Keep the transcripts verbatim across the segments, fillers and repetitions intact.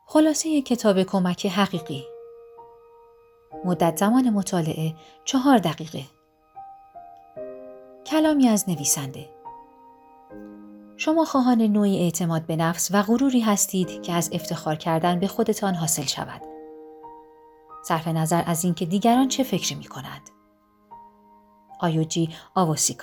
خلاصه کتاب کمک حقیقی. مدت زمان مطالعه چهار دقیقه. کلامی از نویسنده. شما خواهان نوعی اعتماد به نفس و غروری هستید که از افتخار کردن به خودتان حاصل شود. صرف نظر از اینکه دیگران چه فکری می کنند. آیوجی آووسیکا.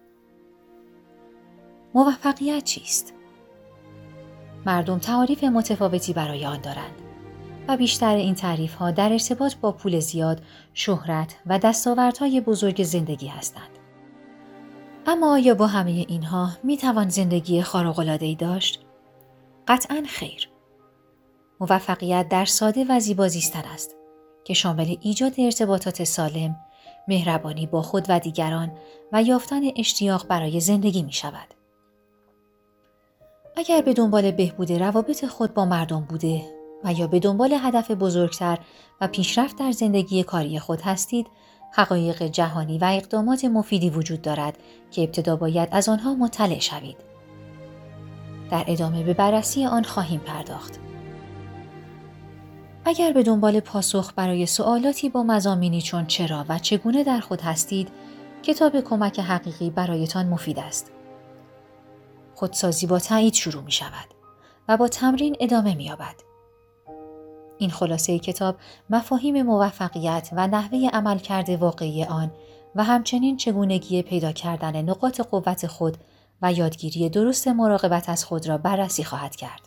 موفقیت چیست؟ مردم تعاریف متفاوتی برای آن دارند و بیشتر این تعریف‌ها در ارتباط با پول زیاد، شهرت و دستاوردهای بزرگ زندگی هستند. اما آیا با همه اینها می توان زندگی خارق‌العاده‌ای داشت؟ قطعاً خیر. موفقیت در ساده و زیبا زیستن است که شامل ایجاد ارتباطات سالم، مهربانی با خود و دیگران و یافتن اشتیاق برای زندگی می شود. اگر به دنبال بهبود روابط خود با مردم بوده و یا به دنبال هدف بزرگتر و پیشرفت در زندگی کاری خود هستید، حقایق جهانی و اقدامات مفیدی وجود دارد که ابتدا باید از آنها مطلع شوید. در ادامه به بررسی آن خواهیم پرداخت. اگر به دنبال پاسخ برای سوالاتی با مضامینی چون چرا و چگونه در خود هستید، کتاب کمک حقیقی برایتان مفید است. خودسازی با تایید شروع می شود و با تمرین ادامه می یابد. این خلاصه کتاب مفاهیم موفقیت و نحوه عملکرد واقعی آن و همچنین چگونگی پیدا کردن نقاط قوت خود و یادگیری درست مراقبت از خود را بررسی خواهد کرد.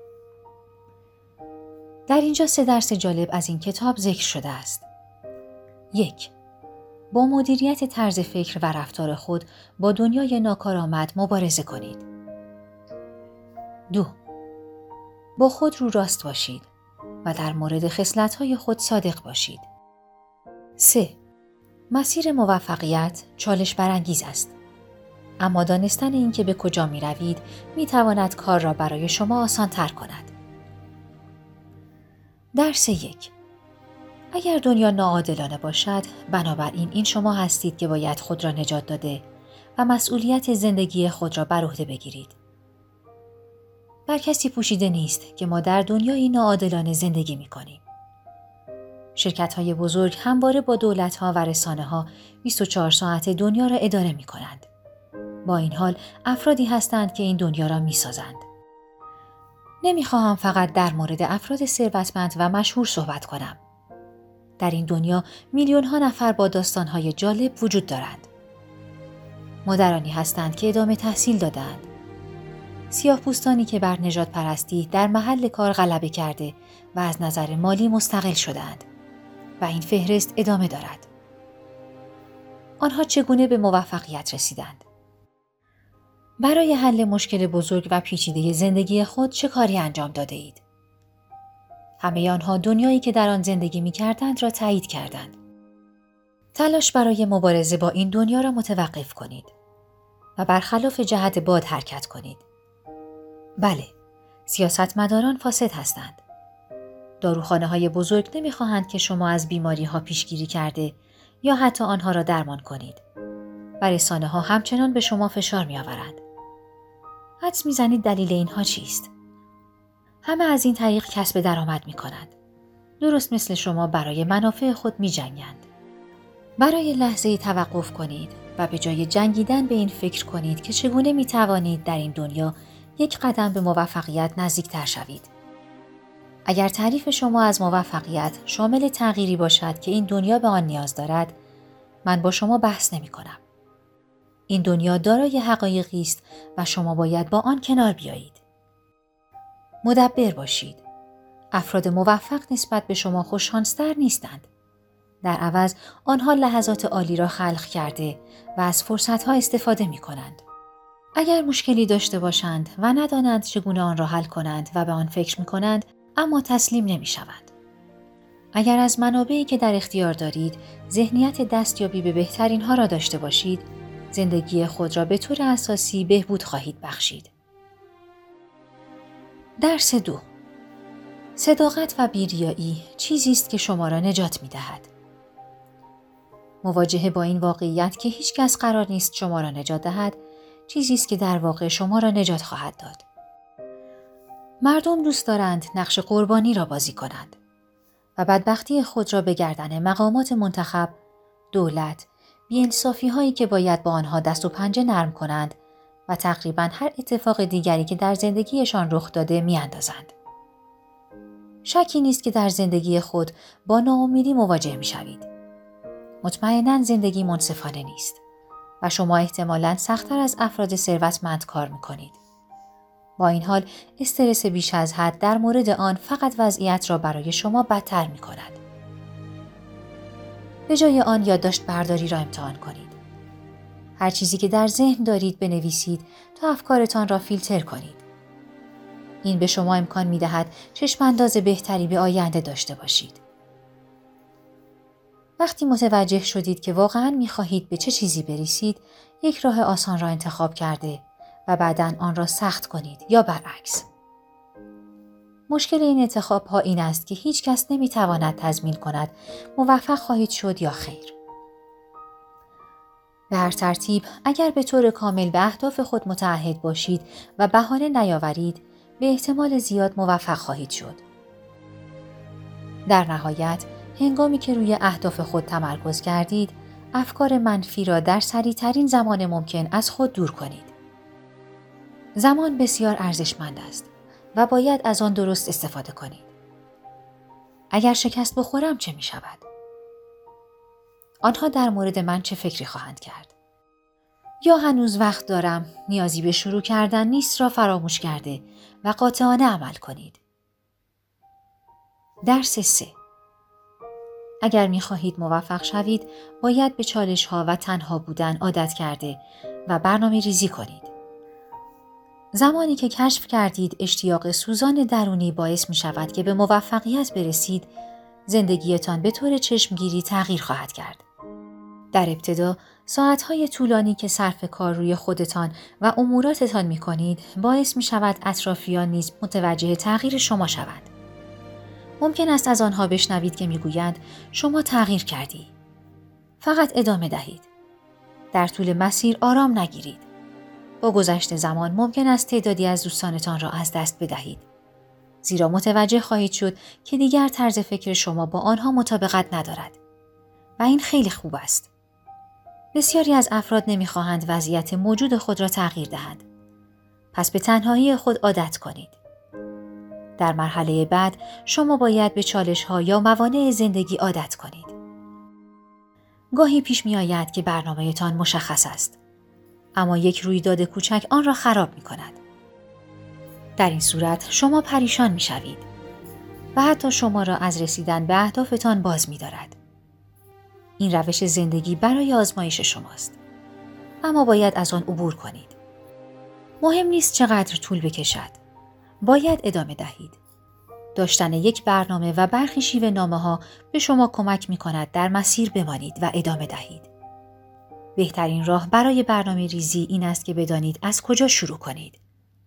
در اینجا سه درس جالب از این کتاب ذکر شده است. یک. با مدیریت طرز فکر و رفتار خود با دنیای ناکارآمد مبارزه کنید. دو. با خود رو راست باشید و در مورد خصلت‌های خود صادق باشید. سه. مسیر موفقیت چالش برانگیز است. اما دانستن این که به کجا می روید می تواند کار را برای شما آسان تر کند. درس یک. اگر دنیا ناعادلانه باشد، بنابراین این شما هستید که باید خود را نجات داده و مسئولیت زندگی خود را بر عهده بگیرید. بر کسی پوشیده نیست که ما در دنیای ناعادلانه زندگی می کنیم. شرکت‌های بزرگ همواره با دولت‌ها و رسانه‌ها بیست و چهار ساعت دنیا را اداره می کنند. با این حال افرادی هستند که این دنیا را می سازند. نمی خواهم فقط در مورد افراد ثروتمند و مشهور صحبت کنم. در این دنیا میلیون ها نفر با داستان‌های جالب وجود دارند. مادرانی هستند که ادامه تحصیل دادند. سیاه‌پوستانی که بر نژاد پرستی در محل کار غلبه کرده و از نظر مالی مستقل شدند و این فهرست ادامه دارد. آنها چگونه به موفقیت رسیدند؟ برای حل مشکل بزرگ و پیچیده زندگی خود چه کاری انجام داده اید؟ همه آنها دنیایی که در آن زندگی می کردند را تایید کردند. تلاش برای مبارزه با این دنیا را متوقف کنید و برخلاف جهت باد حرکت کنید. بله، سیاستمداران فاسد هستند. داروخانه های بزرگ نمی خواهند که شما از بیماری ها پیشگیری کرده یا حتی آنها را درمان کنید. و رسانه ها همچنان به شما فشار می آورند. حدس می زنید دلیل اینها چیست؟ همه از این طریق کسب درآمد می کنند. درست مثل شما برای منافع خود می جنگند. برای لحظه‌ای توقف کنید و به جای جنگیدن به این فکر کنید که چگونه می توانید در این دنیا یک قدم به موفقیت نزدیکتر شوید. اگر تعریف شما از موفقیت شامل تغییری باشد که این دنیا به آن نیاز دارد، من با شما بحث نمی کنم. این دنیا دارای حقایقی است و شما باید با آن کنار بیایید. مدبر باشید. افراد موفق نسبت به شما خوششانستر نیستند. در عوض آنها لحظات عالی را خلق کرده و از فرصتها استفاده می کنند. اگر مشکلی داشته باشند و ندانند چگونه آن را حل کنند و به آن فکر می کنند، اما تسلیم نمی شوند. اگر از منابعی که در اختیار دارید ذهنیت دستیابی به بهترین ها را داشته باشید، زندگی خود را به طور اساسی بهبود خواهید بخشید. درس دو. صداقت و بی‌ریایی چیزی است که شما را نجات می دهد. مواجهه با این واقعیت که هیچ کس قرار نیست شما را نجات دهد، چیزی است که در واقع شما را نجات خواهد داد. مردم دوست دارند نقش قربانی را بازی کنند و بدبختی خود را به گردن مقامات منتخب، دولت، بی‌انصافی هایی که باید با آنها دست و پنجه نرم کنند و تقریباً هر اتفاق دیگری که در زندگیشان رخ داده می‌اندازند. شکی نیست که در زندگی خود با ناامیدی مواجه می‌شوید. مطمئناً زندگی منصفانه نیست و شما احتمالاً سخت‌تر از افراد ثروتمند کار می‌کنید. با این حال استرس بیش از حد در مورد آن فقط وضعیت را برای شما بدتر می‌کند. به جای آن یادداشت برداری را امتحان کنید. هر چیزی که در ذهن دارید بنویسید تا افکارتان را فیلتر کنید. این به شما امکان می‌دهد چشم‌انداز بهتری به آینده داشته باشید. وقتی متوجه شدید که واقعاً می‌خواهید به چه چیزی برسید، یک راه آسان را انتخاب کرده و بعداً آن را سخت کنید یا برعکس. مشکل این انتخاب‌ها این است که هیچ کس نمی‌تواند تضمین کند موفق خواهید شد یا خیر. به هر ترتیب، اگر به طور کامل به اهداف خود متعهد باشید و بهانه نیاورید، به احتمال زیاد موفق خواهید شد. در نهایت، هنگامی که روی اهداف خود تمرکز کردید، افکار منفی را در سریع‌ترین زمان ممکن از خود دور کنید. زمان بسیار ارزشمند است و باید از آن درست استفاده کنید. اگر شکست بخورم چه می شود؟ آنها در مورد من چه فکری خواهند کرد؟ یا هنوز وقت دارم، نیازی به شروع کردن نیست را فراموش کرده و قاطعانه عمل کنید. درس سه. اگر می خواهید موفق شوید، باید به چالش ها و تنها بودن عادت کرده و برنامه ریزی کنید. زمانی که کشف کردید اشتیاق سوزان درونی باعث می شود که به موفقیت برسید، زندگیتان به طور چشمگیری تغییر خواهد کرد. در ابتدا، ساعتهای طولانی که صرف کار روی خودتان و اموراتتان می کنید، باعث می شود اطرافیان نیز متوجه تغییر شما شوند. ممکن است از آنها بشنوید که می گویند شما تغییر کردی. فقط ادامه دهید. در طول مسیر آرام نگیرید. با گذشت زمان ممکن است تعدادی از دوستانتان را از دست بدهید. زیرا متوجه خواهید شد که دیگر طرز فکر شما با آنها مطابقت ندارد. و این خیلی خوب است. بسیاری از افراد نمی‌خواهند وضعیت موجود خود را تغییر دهند. پس به تنهایی خود عادت کنید. در مرحله بعد شما باید به چالش‌ها یا موانع زندگی عادت کنید. گاهی پیش می‌آید که برنامه‌تان مشخص است، اما یک رویداد کوچک آن را خراب می‌کند. در این صورت شما پریشان می‌شوید و حتی شما را از رسیدن به اهدافتان باز می‌دارد. این روش زندگی برای آزمایش شماست، اما باید از آن عبور کنید. مهم نیست چقدر طول بکشد. باید ادامه دهید. داشتن یک برنامه و برخی شیوه نامه ها به شما کمک می کند در مسیر بمانید و ادامه دهید. بهترین راه برای برنامه ریزی این است که بدانید از کجا شروع کنید.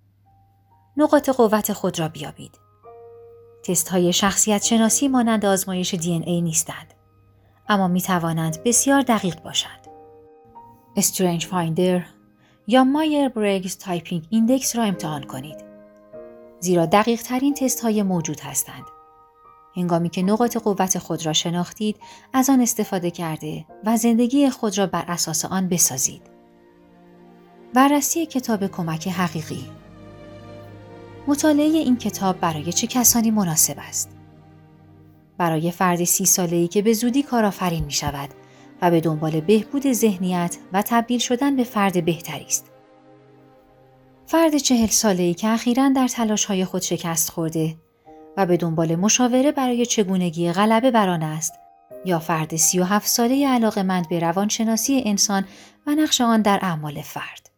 نقاط قوت خود را بیابید. تست های شخصیت شناسی مانند آزمایش دی ان ای نیستند، اما می توانند بسیار دقیق باشند. استرنج فایندر یا مایر برگز تایپینگ ایندکس را امتحان کنید، زیرا دقیق ترین تست های موجود هستند. هنگامی که نقاط قوت خود را شناختید، از آن استفاده کرده و زندگی خود را بر اساس آن بسازید. بررسی کتاب کمک حقیقی. مطالعه این کتاب برای چه کسانی مناسب است؟ برای فرد سی ساله‌ای که به زودی کارآفرین می شود و به دنبال بهبود ذهنیت و تبدیل شدن به فرد بهتری است. فرد چهل ساله‌ای که اخیراً در تلاش‌های خود شکست خورده و به دنبال مشاوره برای چگونگی غلبه بر آن است، یا فرد سی و هفت ساله‌ای علاقه‌مند به روانشناسی انسان و نقش آن در اعمال فرد.